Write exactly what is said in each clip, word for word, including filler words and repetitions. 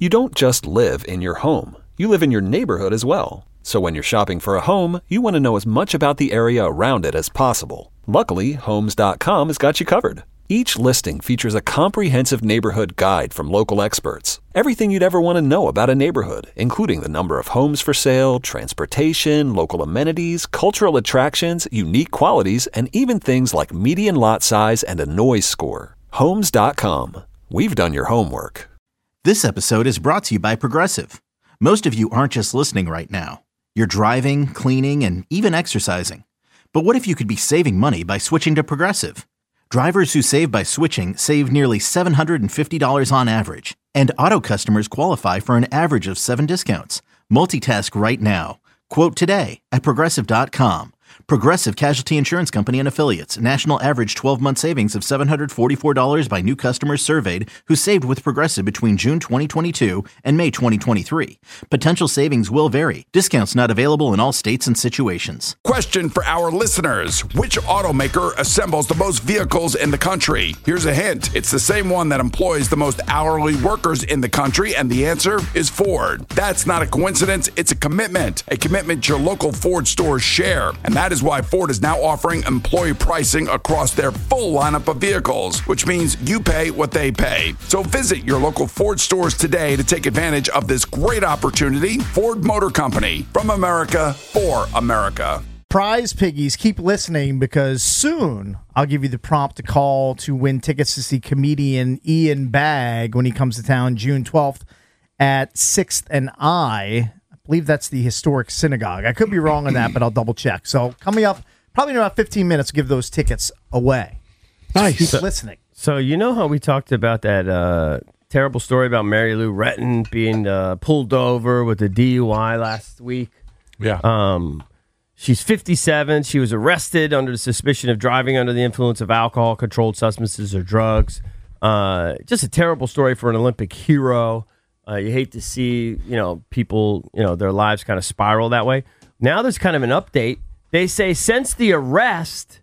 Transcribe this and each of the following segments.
You don't just live in your home. You live in your neighborhood as well. So when you're shopping for a home, you want to know as much about the area around it as possible. Luckily, Homes dot com has got you covered. Each listing features a comprehensive neighborhood guide from local experts. Everything you'd ever want to know about a neighborhood, including the number of homes for sale, transportation, local amenities, cultural attractions, unique qualities, and even things like median lot size and a noise score. Homes dot com. We've done your homework. This episode is brought to you by Progressive. Most of you aren't just listening right now. You're driving, cleaning, and even exercising. But what if you could be saving money by switching to Progressive? Drivers who save by switching save nearly seven hundred fifty dollars on average. And auto customers qualify for an average of seven discounts. Multitask right now. Quote today at Progressive dot com. Progressive Casualty Insurance Company and Affiliates. National average twelve-month savings of seven hundred forty-four dollars by new customers surveyed who saved with Progressive between June twenty twenty-two and May twenty twenty-three. Potential savings will vary. Discounts not available in all states and situations. Question for our listeners. Which automaker assembles the most vehicles in the country? Here's a hint. It's the same one that employs the most hourly workers in the country, and the answer is Ford. That's not a coincidence. It's a commitment. A commitment your local Ford stores share. And that is why Ford is now offering employee pricing across their full lineup of vehicles, which means you pay what they pay. So visit your local Ford stores today to take advantage of this great opportunity. Ford Motor Company, from America for America. Prize Piggies, keep listening because soon I'll give you the prompt to call to win tickets to see comedian Ian Bagg when he comes to town June twelfth at sixth and I. I believe that's the historic synagogue. I could be wrong on that, but I'll double check. So coming up, probably in about fifteen minutes, give those tickets away. Nice. Keep So, listening. So you know how we talked about that uh, terrible story about Mary Lou Retton being uh, pulled over with a D U I last week? Yeah. Um, she's fifty-seven. She was arrested under the suspicion of driving under the influence of alcohol, controlled substances, or drugs. Uh, just a terrible story for an Olympic hero. Uh, you hate to see, you know, people, you know, their lives kind of spiral that way. Now there's kind of an update. They say since the arrest,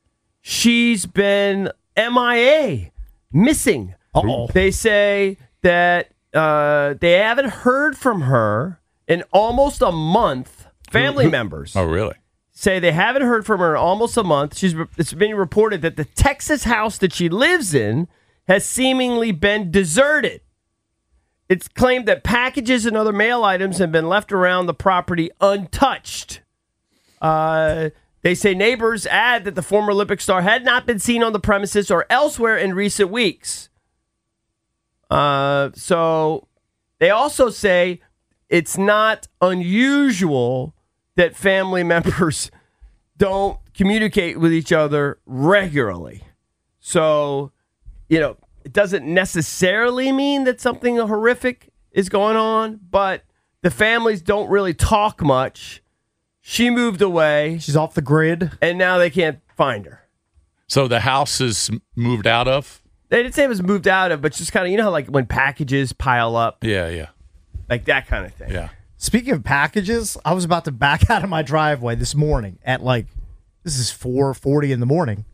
she's been M I A, missing. Uh-oh. They say that uh, they haven't heard from her in almost a month. Family members. Oh, really? Say they haven't heard from her in almost a month. She's It's been reported that the Texas house that she lives in has seemingly been deserted. It's claimed that packages and other mail items have been left around the property untouched. Uh, they say neighbors add that the former Olympic star had not been seen on the premises or elsewhere in recent weeks. Uh, so they also say it's not unusual that family members don't communicate with each other regularly. So, you know, it doesn't necessarily mean that something horrific is going on, but the families don't really talk much. She moved away. She's off the grid. And now they can't find her. So the house is moved out of? They didn't say it was moved out of, but just kind of, you know how like when packages pile up? Yeah, yeah. Like that kind of thing. Yeah. Speaking of packages, I was about to back out of my driveway this morning at like, this is four forty in the morning.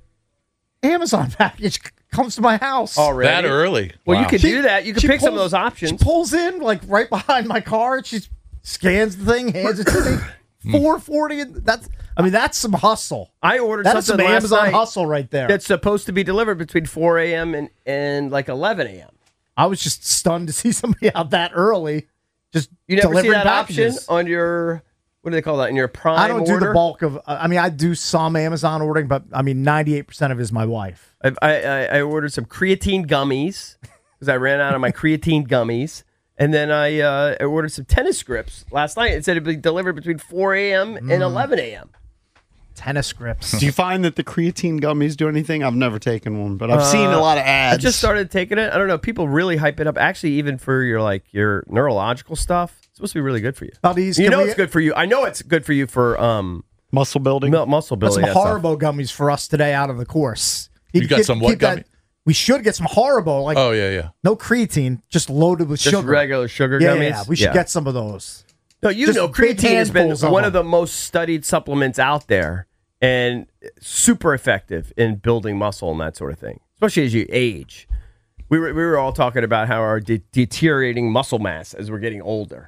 Amazon package comes to my house. Already? That early? Well, Wow. you could She- do that. You could she pick some of pulls- those options. She pulls in like right behind my car. She scans the thing, hands it to me. four forty. That's. I mean, that's some hustle. I ordered That is something some last Amazon night hustle right there. that's supposed to be delivered between four a.m. and, and like eleven a.m. I was just stunned to see somebody out that early. Just You never see delivering that packages. option on your, what do they call that, in your Prime I don't do order? the bulk of. I mean, I do some Amazon ordering, but I mean, ninety-eight percent of it is my wife. I, I, I ordered some creatine gummies because I ran out of my creatine gummies. And then I, uh, I ordered some tennis grips last night. It said it'd be delivered between four a.m. and eleven a.m. Tennis grips. Do you find that the creatine gummies do anything? I've never taken one, but I've seen a lot of ads. I just started taking it. I don't know. People really hype it up. Actually, even for your like your neurological stuff, it's supposed to be really good for you. Buddies, You can know we- it's good for you. I know it's good for you for um muscle building. mu- muscle Got some building. that stuff. Haribo gummies for us today out of the course. You got some what keep that- gummy? We should get some Haribo, like Oh, yeah, yeah. no creatine, just loaded with Just sugar. regular sugar yeah, gummies. yeah, yeah. We should Yeah. get some of those. No, you just know, big creatine has been handfuls of one them. of the most studied supplements out there and super effective in building muscle and that sort of thing, especially as you age. We were we were all talking about how our de- deteriorating muscle mass as we're getting older.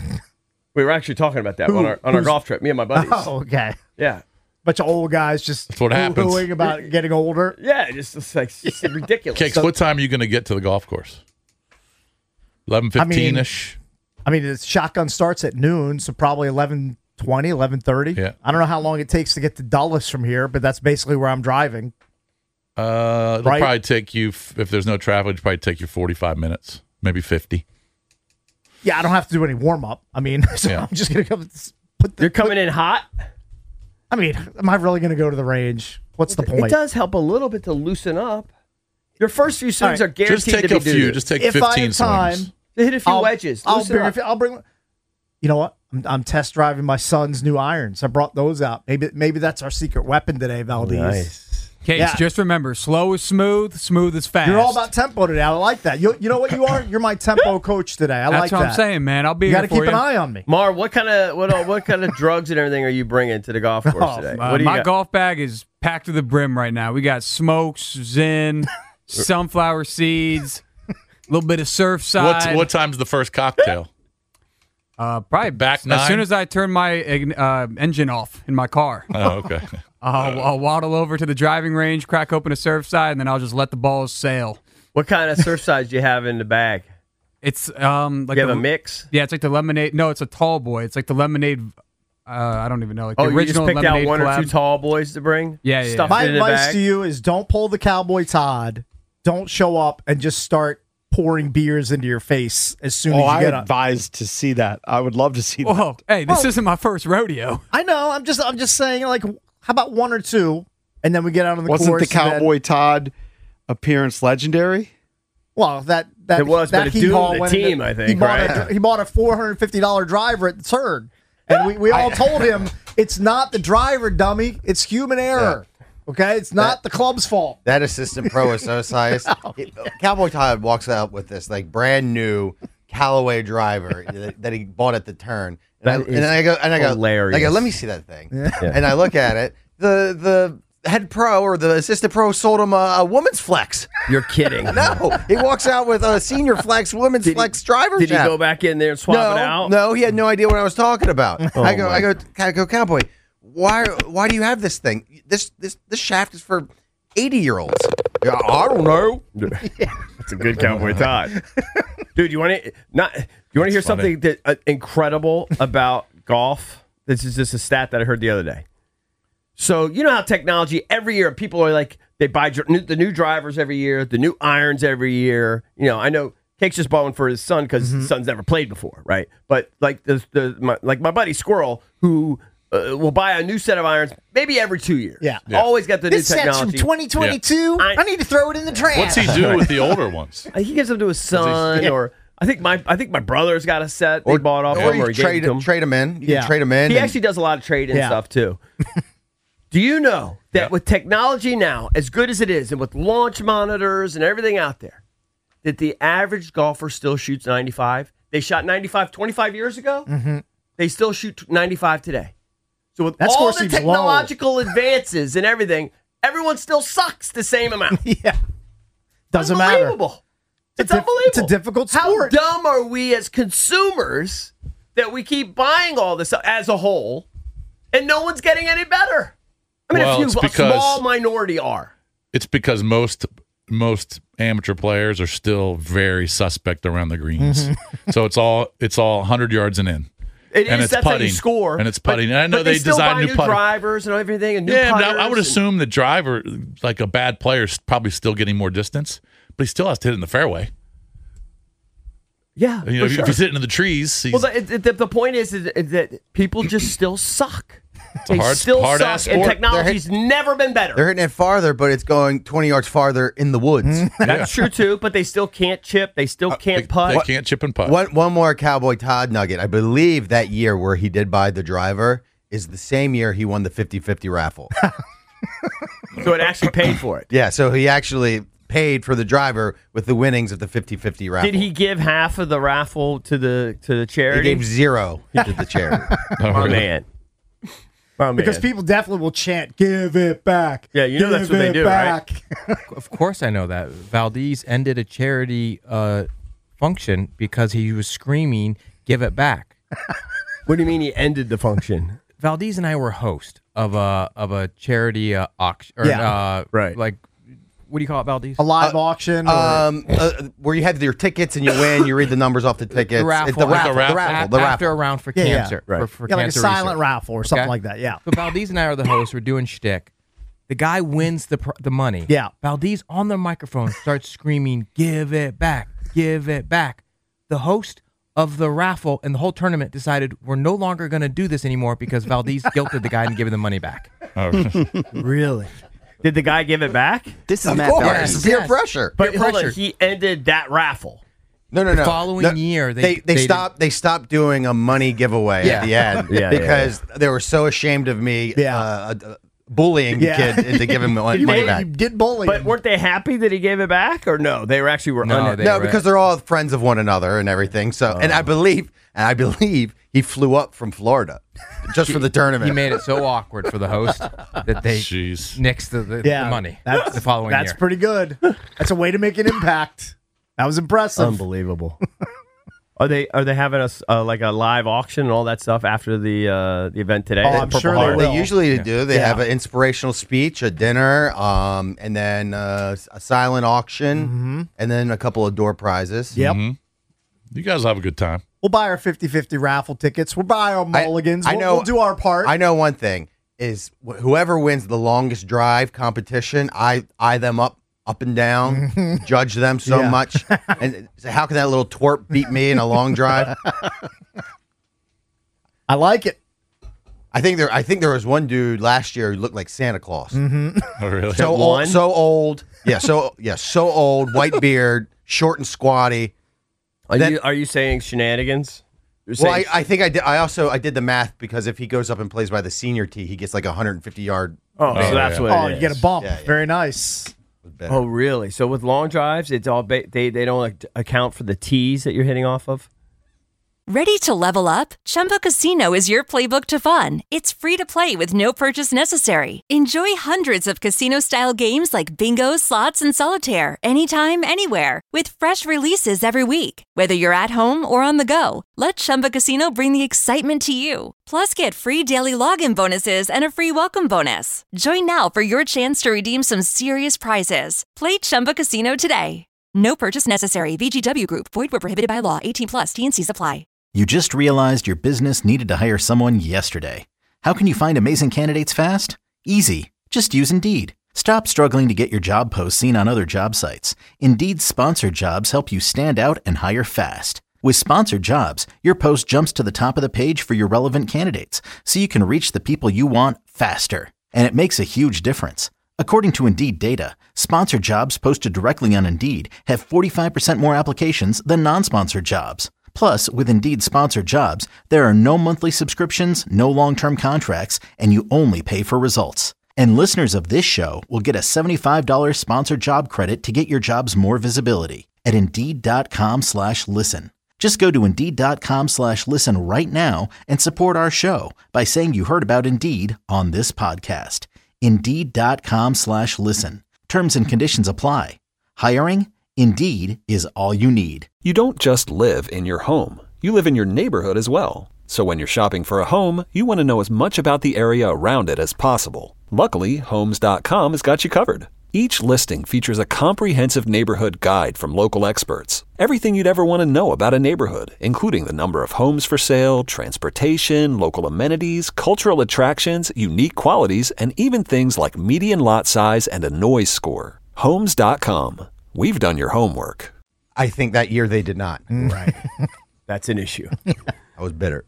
We were actually talking about that Who- on our on our who's- golf trip. Me and my buddies. Oh, okay. Yeah, Bunch of old guys just That's what happens. hoo-hooing about getting older. yeah. Just it's like it's just ridiculous. Cakes, what time are you going to get to the golf course? eleven fifteen ish. I mean, the shotgun starts at noon, so probably eleven twenty, eleven thirty. Yeah. I don't know how long it takes to get to Dulles from here, but that's basically where I'm driving. Uh, it'll Right. probably take you, if there's no traffic, it'll probably take you forty-five minutes, maybe fifty. Yeah, I don't have to do any warm up. I mean, so Yeah. I'm just gonna come put the. You're coming in hot. I mean, am I really gonna go to the range? What's the point? It does help a little bit to loosen up. Your first few swings All right, are guaranteed Just take to be a few. doo-doo. Just take if I fifteen have time, swings. hit a few I'll, wedges. I'll Loosen bring. up. I'll bring. You know what? I'm, I'm test driving my son's new irons. I brought those out. Maybe maybe that's our secret weapon today, Valdez. Nice. Case, Yeah. just remember, slow is smooth, smooth is fast. You're all about tempo today. I like that. You, you know what you are? You're my tempo coach today. I That's like what that. I'm saying, man. I'll be You here got to for keep you. an eye on me. Mar, what kind of what what kind of drugs and everything are you bringing to the golf course Oh, today? Uh, What do you my got? golf bag is packed to the brim right now. We got smokes, Zin, sunflower seeds, a little bit of Surfside. What's, what time's the first cocktail? Uh, probably Back as nine? soon as I turn my uh, engine off in my car. Oh, okay. I'll, I'll waddle over to the driving range, crack open a Surfside, and then I'll just let the balls sail. What kind of surf size do you have in the bag? It's um like You have the, a mix? Yeah, it's like the lemonade. No, it's a tall boy. It's like the lemonade. Uh, I don't even know. Like the Oh, you just original picked out lemonade one collab. or two tall boys to bring? Yeah, yeah, Stuff yeah. My it in the advice bag? to you is don't pull the Cowboy Todd. Don't show up and just start pouring beers into your face as soon Oh, as you I get up. advise to see that. I would love to see that. Whoa, hey, this isn't my first rodeo. I know. I'm just. I'm just saying. Like, how about one or two, and then we get out on the Wasn't course. the and then- Cowboy Todd appearance legendary? well, that that It was, that but it he doomed haul the went team, into- I think, he bought right? a he bought a four hundred fifty dollar driver at the turn, and we, we all told him it's not the driver, dummy. It's human error. Okay, it's not the club's fault. That assistant pro is so size. Cowboy Todd walks out with this like brand new Callaway driver that, that he bought at the turn. And, I, That and then I go and I go, hilarious. I go, let me see that thing. And I look at it. The the head pro or the assistant pro sold him a, a woman's flex. You're kidding. No, he walks out with a senior flex, women's Did he- flex driver. Did he shaft. go back in there and swap no, it out? No, he had no idea what I was talking about. Oh, I go, my. I go, I go, Cowboy. Why? Why do you have this thing? This this this shaft is for eighty year olds. Yeah, I don't know. That's a good Cowboy Todd. Dude, you want to not? You want to hear That's funny. something that uh, incredible about golf? This is just a stat that I heard the other day. So you know how technology every year people are like they buy dr- new, the new drivers every year, the new irons every year. You know, I know Cake's just bought one for his son because his son's never played before, right? But like the the my, like my buddy Squirrel who. Uh, will buy a new set of irons maybe every two years. Yeah. Yeah. Always got the This new set's from technology. twenty twenty-two. Yeah. I need to throw it in the trash. What's he do with the older ones? Uh, He gives them to his son, Yeah. or I think my I think my brother's got a set they bought off or him, you or he gave trade it to him. trade them in. You Yeah. can trade them in. He and- actually does a lot of trade and Yeah. stuff too. Do you know that Yeah. with technology now, as good as it is, and with launch monitors and everything out there, that the average golfer still shoots ninety-five? They shot ninety-five twenty-five years ago. Mm-hmm. They still shoot ninety-five today. So with That all score the seems low. technological advances and everything, everyone still sucks the same amount. Yeah. Doesn't matter. Unbelievable. It's, It's a diff- unbelievable. it's a difficult sport. How dumb are we as consumers that we keep buying all this as a whole and no one's getting any better? I mean, Well, a few, it's a because- small minority are. It's because most most amateur players are still very suspect around the greens. So it's all it's all one hundred yards and in. It And is, it's that's how you putting. score. And it's but- putting. And I know but they still designed buy new new putter- drivers and everything and new Yeah, but putters I, I would and- assume the driver, like a bad player, is probably still getting more distance, but he still has to hit in the fairway. yeah, You know, for if, sure. if he's hitting in the trees, he's, Well, the, the, the point is, is, is that people just still suck. a They hard- still hard-ass suck, and sport. technology's never been better. They're hitting it farther, but it's going twenty yards farther in the woods. That's true too, but they still can't chip. They still can't they, putt. they can't chip and putt. One one more Cowboy Todd nugget. I believe that year where he did buy the driver is the same year he won the fifty-fifty raffle. So it actually paid for it. Yeah, so he actually paid for the driver with the winnings of the fifty-fifty raffle. Did he give half of the raffle to the to the He charity? gave zero to the charity. Oh, My really? man. Oh, man. Because people definitely will chant, give it back. Yeah, you know give that's what they it do, back. right? Of course I know that. Valdez ended a charity uh, function because he was screaming, give it back. What do you mean he ended the function? Valdez and I were host of a of a charity uh, auction. Or, Yeah. uh, Right. Like, what do you call it, Valdez? A live auction. Or, Um, uh, where you have your tickets and you win, you read the numbers off the tickets. The raffle. It's the Like raffle. the The raffle. raffle. The After raffle. a round for Yeah, yeah. cancer. Right. For, for yeah, like a cancer silent research. raffle or something Okay? like that. Yeah. So Valdez and I are the hosts. We're doing shtick. The guy wins the pr- the money. Yeah. Valdez on the microphone starts screaming, "Give it back! Give it back!" The host of the raffle and the whole tournament decided we're no longer going to do this anymore because Valdez guilted the guy into giving the money back. Really? Did the guy give it back? This is Of Matt course, Barnes. it's peer Yes. pressure. But Peer hold on, pressure. he ended that raffle. No, no, no. following No, year, they- they they, they stopped they stopped doing a money giveaway Yeah. at the end Yeah, yeah, because they were so ashamed of me Yeah. uh, uh, bullying Yeah. the kid into giving me money, You, money you back. did bully But him. weren't they happy that he gave it back, or no? They were actually were No, un- they- No, were- because they're all friends of one another and everything. So, and I believe, and I believe he flew up from Florida just for the tournament. He made it so awkward for the host that they Jeez. nixed the, the, yeah, the money That's, the following that's year. pretty good. That's a way to make an impact. That was impressive. unbelievable. Are they are they having a s- uh, like a live auction and all that stuff after the uh, the event today? Oh, at I'm Purple sure they Heart? will. They usually do. They Yeah. have an inspirational speech, a dinner, um, and then uh, a silent auction, and then a couple of door prizes. Yep. You guys have a good time. We'll buy our fifty-fifty raffle tickets. We'll buy our I- mulligans. I we'll, know- we'll do our part. I know one thing is wh- whoever wins the longest drive competition, I eye them up, up and down, judge them so Yeah. much, and say, how can that little twerp beat me in a long drive? I like it. I think there. I think there was one dude last year who looked like Santa Claus. Mm-hmm. Oh, really? So One? old, so old, yeah, so yeah, so old, white beard, short and squatty. Are That- you are you saying shenanigans? You're Well, I, saying- I think I did. I also I did the math because if he goes up and plays by the senior tee, he gets like a one hundred fifty yard. oh, so yeah, that's yeah. what. Oh, it you get is. a bump. Yeah, yeah. Very nice. better. Oh, really? So with long drives, it's all ba- they they don't like, account for the tees that you're hitting off of. Ready to level up? Chumba Casino is your playbook to fun. It's free to play with no purchase necessary. Enjoy hundreds of casino-style games like bingo, slots, and solitaire anytime, anywhere. With fresh releases every week. Whether you're at home or on the go, let Chumba Casino bring the excitement to you. Plus, get free daily login bonuses and a free welcome bonus. Join now for your chance to redeem some serious prizes. Play Chumba Casino today. No purchase necessary. V G W Group. Void where prohibited by law. eighteen plus. T and Cs apply. You just realized your business needed to hire someone yesterday. How can you find amazing candidates fast? Easy. Just use Indeed. Stop struggling to get your job posts seen on other job sites. Indeed's sponsored jobs help you stand out and hire fast. With sponsored jobs, your post jumps to the top of the page for your relevant candidates, so you can reach the people you want faster. And it makes a huge difference. According to Indeed data, sponsored jobs posted directly on Indeed have forty-five percent more applications than non-sponsored jobs. Plus, with Indeed sponsored jobs, there are no monthly subscriptions, no long-term contracts, and you only pay for results. And listeners of this show will get a seventy-five dollars sponsored job credit to get your jobs more visibility at Indeed.com slash listen. Just go to Indeed.com slash listen right now and support our show by saying you heard about Indeed on this podcast. Indeed.com slash listen. Terms and conditions apply. Hiring? Indeed is all you need. You don't just live in your home. You live in your neighborhood as well. So when you're shopping for a home, you want to know as much about the area around it as possible. Luckily, Homes dot com has got you covered. Each listing features a comprehensive neighborhood guide from local experts. Everything you'd ever want to know about a neighborhood, including the number of homes for sale, transportation, local amenities, cultural attractions, unique qualities, and even things like median lot size and a noise score. Homes dot com. We've done your homework. I think that year they did not. Right. That's an issue. I was bitter.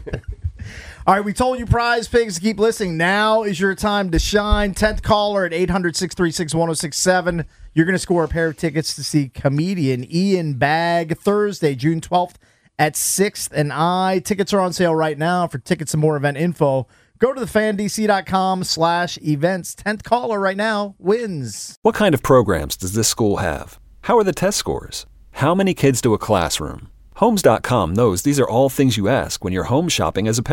All right, we told you Prize Pigs to keep listening. Now is your time to shine. tenth caller at eight hundred, six three six, one oh six seven. You're going to score a pair of tickets to see comedian Ian Bagg Thursday, June twelfth at sixth and I. Tickets are on sale right now. For tickets and more event info, go to the fan D C dot com slash events. tenth caller right now wins. What kind of programs does this school have? How are the test scores? How many kids do a classroom? Homes dot com knows these are all things you ask when you're home shopping as a parent.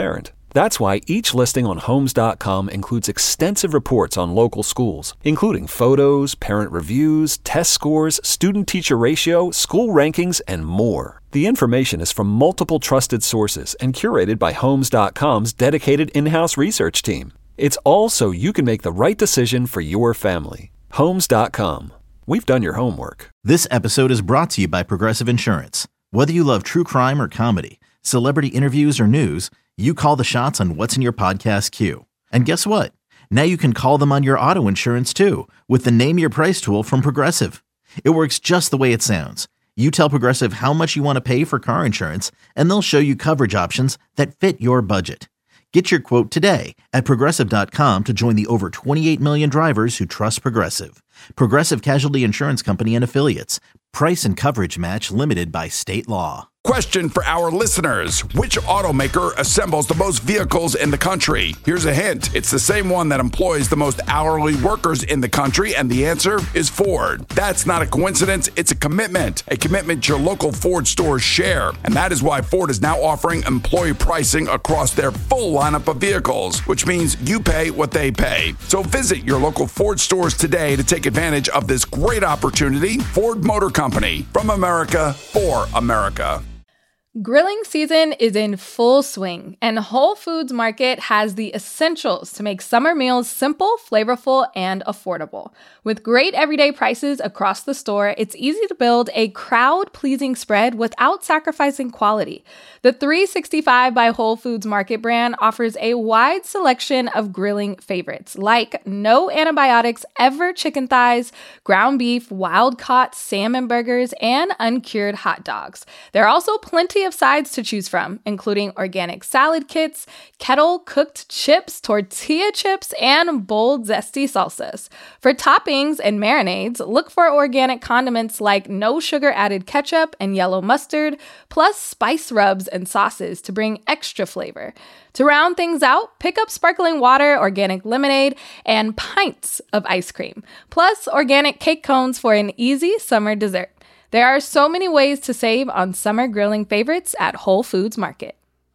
That's why each listing on Homes dot com includes extensive reports on local schools, including photos, parent reviews, test scores, student-teacher ratio, school rankings, and more. The information is from multiple trusted sources and curated by Homes dot com's dedicated in-house research team. It's all so you can make the right decision for your family. Homes dot com. We've done your homework. This episode is brought to you by Progressive Insurance. Whether you love true crime or comedy, celebrity interviews or news, you call the shots on what's in your podcast queue. And guess what? Now you can call them on your auto insurance too with the Name Your Price tool from Progressive. It works just the way it sounds. You tell Progressive how much you want to pay for car insurance, and they'll show you coverage options that fit your budget. Get your quote today at Progressive dot com to join the over twenty-eight million drivers who trust Progressive. Progressive Casualty Insurance Company and Affiliates. Price and coverage match limited by state law. Question for our listeners. Which automaker assembles the most vehicles in the country? Here's a hint. It's the same one that employs the most hourly workers in the country, and the answer is Ford. That's not a coincidence. It's a commitment. A commitment your local Ford stores share. And that is why Ford is now offering employee pricing across their full lineup of vehicles, which means you pay what they pay. So visit your local Ford stores today to take advantage of this great opportunity. Ford Motor Company. From America, for America. Grilling season is in full swing, and Whole Foods Market has the essentials to make summer meals simple, flavorful, and affordable. With great everyday prices across the store, it's easy to build a crowd-pleasing spread without sacrificing quality. The three sixty-five by Whole Foods Market brand offers a wide selection of grilling favorites, like no antibiotics ever chicken thighs, ground beef, wild-caught salmon burgers, and uncured hot dogs. There are also plenty of sides to choose from, including organic salad kits, kettle-cooked chips, tortilla chips, and bold, zesty salsas. For toppings and marinades, look for organic condiments like no-sugar-added ketchup and yellow mustard, plus spice rubs and sauces to bring extra flavor. To round things out, pick up sparkling water, organic lemonade, and pints of ice cream, plus organic cake cones for an easy summer dessert. There are so many ways to save on summer grilling favorites at Whole Foods Market.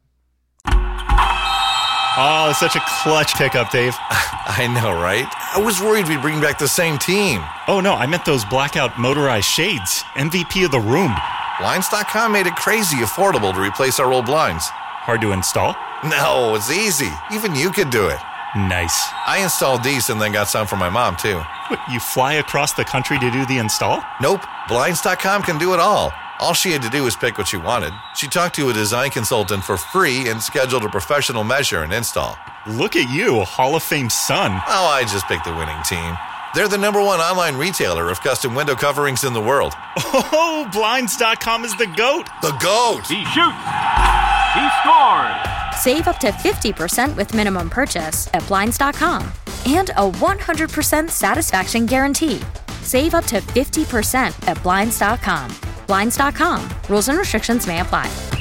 Oh, such a clutch pickup, Dave. I know, right? I was worried we'd bring back the same team. Oh, no, I meant those blackout motorized shades. M V P of the room. Blinds dot com made it crazy affordable to replace our old blinds. Hard to install? No, it's easy. Even you could do it. Nice. I installed these and then got some for my mom, too. What, you fly across the country to do the install? Nope. Blinds dot com can do it all. All she had to do was pick what she wanted. She talked to a design consultant for free and scheduled a professional measure and install. Look at you, a Hall of Fame son. Oh, I just picked the winning team. They're the number one online retailer of custom window coverings in the world. Oh, Blinds dot com is the GOAT. The GOAT! He shoots! He scores! Save up to fifty percent with minimum purchase at Blinds dot com. And a one hundred percent satisfaction guarantee. Save up to fifty percent at Blinds dot com. Blinds dot com. Rules and restrictions may apply.